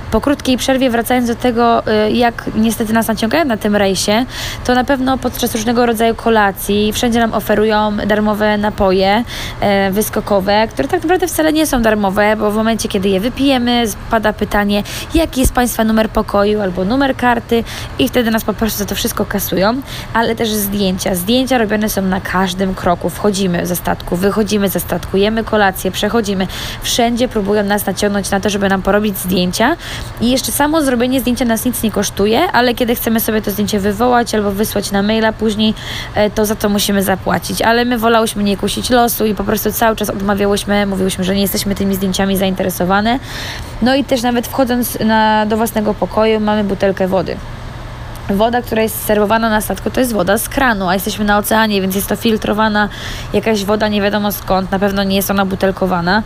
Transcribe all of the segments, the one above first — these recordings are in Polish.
Po krótkiej przerwie, wracając do tego, jak niestety nas naciągają na tym rejsie, to na pewno podczas różnego rodzaju kolacji wszędzie nam oferują darmowe napoje wyskokowe, które tak naprawdę wcale nie są darmowe, bo w momencie, kiedy je wypijemy, pada pytanie, jaki jest Państwa numer pokoju albo numer karty i wtedy nas po prostu za to wszystko kasują, ale też zdjęcia. Zdjęcia robione są na każdym kroku. Wchodzimy ze statku, wychodzimy ze statku, jemy kolację, przechodzimy. Wszędzie próbują nas naciągnąć na to, żeby nam porobić zdjęcia i jeszcze samo zrobienie zdjęcia nas nic nie kosztuje, ale kiedy chcemy sobie to zdjęcie wywołać albo wysłać na maila później, to za to musimy zapłacić. Ale my wolałyśmy nie kusić losu i po prostu cały czas odmawiałyśmy, mówiłyśmy, że nie jesteśmy tymi zdjęciami zainteresowane. No i też nawet wchodząc do własnego pokoju mamy butelkę wody. Woda, która jest serwowana na statku, to jest woda z kranu, a jesteśmy na oceanie, więc jest to filtrowana jakaś woda nie wiadomo skąd, na pewno nie jest ona butelkowana,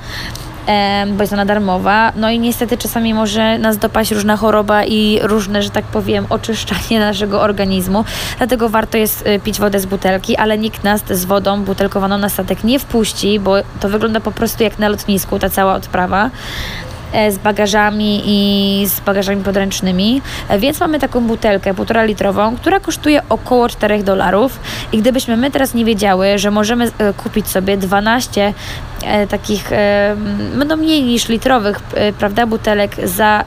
bo jest ona darmowa. No i niestety czasami może nas dopaść różna choroba i różne, że tak powiem, oczyszczanie naszego organizmu. Dlatego warto jest pić wodę z butelki, ale nikt nas z wodą butelkowaną na statek nie wpuści, bo to wygląda po prostu jak na lotnisku, ta cała odprawa z bagażami i z bagażami podręcznymi, więc mamy taką butelkę 1,5 litrową, która kosztuje około $4 i gdybyśmy my teraz nie wiedziały, że możemy kupić sobie 12 takich, no mniej niż litrowych, prawda, butelek za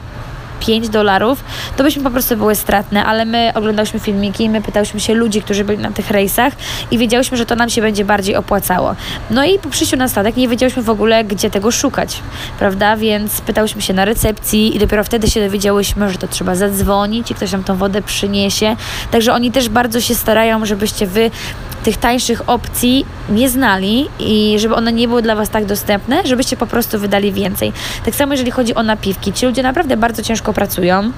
$5, to byśmy po prostu były stratne, ale my oglądałyśmy filmiki i my pytałyśmy się ludzi, którzy byli na tych rejsach i wiedziałyśmy, że to nam się będzie bardziej opłacało. No i po przyjściu na statek nie wiedziałyśmy w ogóle, gdzie tego szukać, prawda, więc pytałyśmy się na recepcji i dopiero wtedy się dowiedziałyśmy, że to trzeba zadzwonić i ktoś nam tą wodę przyniesie, także oni też bardzo się starają, żebyście wy tych tańszych opcji nie znali i żeby one nie były dla Was tak dostępne, żebyście po prostu wydali więcej. Tak samo jeżeli chodzi o napiwki. Ci ludzie naprawdę bardzo ciężko pracują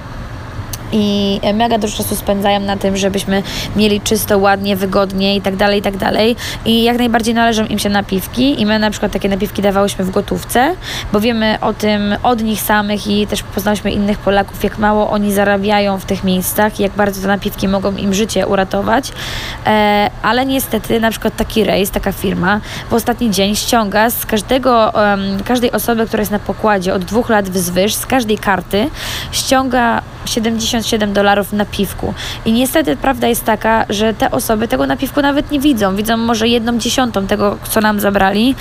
i mega dużo czasu spędzają na tym, żebyśmy mieli czysto, ładnie, wygodnie i tak dalej, i tak dalej. I jak najbardziej należą im się napiwki i my na przykład takie napiwki dawałyśmy w gotówce, bo wiemy o tym od nich samych i też poznałyśmy innych Polaków, jak mało oni zarabiają w tych miejscach i jak bardzo te napiwki mogą im życie uratować. Ale niestety na przykład taki rejs, taka firma w ostatni dzień ściąga z każdej osoby, która jest na pokładzie od 2 lat wzwyż, z każdej karty ściąga $77 napiwku. I niestety prawda jest taka, że te osoby tego napiwku nawet nie widzą. Widzą może 1/10 tego, co nam zabrali,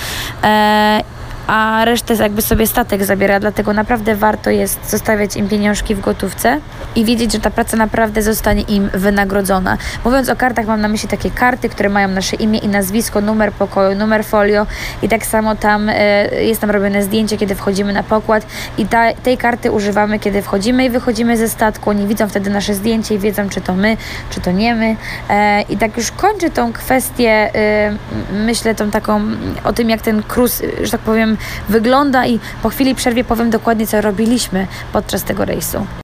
a resztę jakby sobie statek zabiera, dlatego naprawdę warto jest zostawiać im pieniążki w gotówce i wiedzieć, że ta praca naprawdę zostanie im wynagrodzona. Mówiąc o kartach, mam na myśli takie karty, które mają nasze imię i nazwisko, numer pokoju, numer folio i tak samo tam jest tam robione zdjęcie, kiedy wchodzimy na pokład i tej karty używamy, kiedy wchodzimy i wychodzimy ze statku. Oni widzą wtedy nasze zdjęcie i wiedzą, czy to my, czy to nie my. I tak już kończę tą kwestię, myślę tą taką o tym, jak ten cruise, że tak powiem, wygląda i po chwili przerwie powiem dokładnie, co robiliśmy podczas tego rejsu.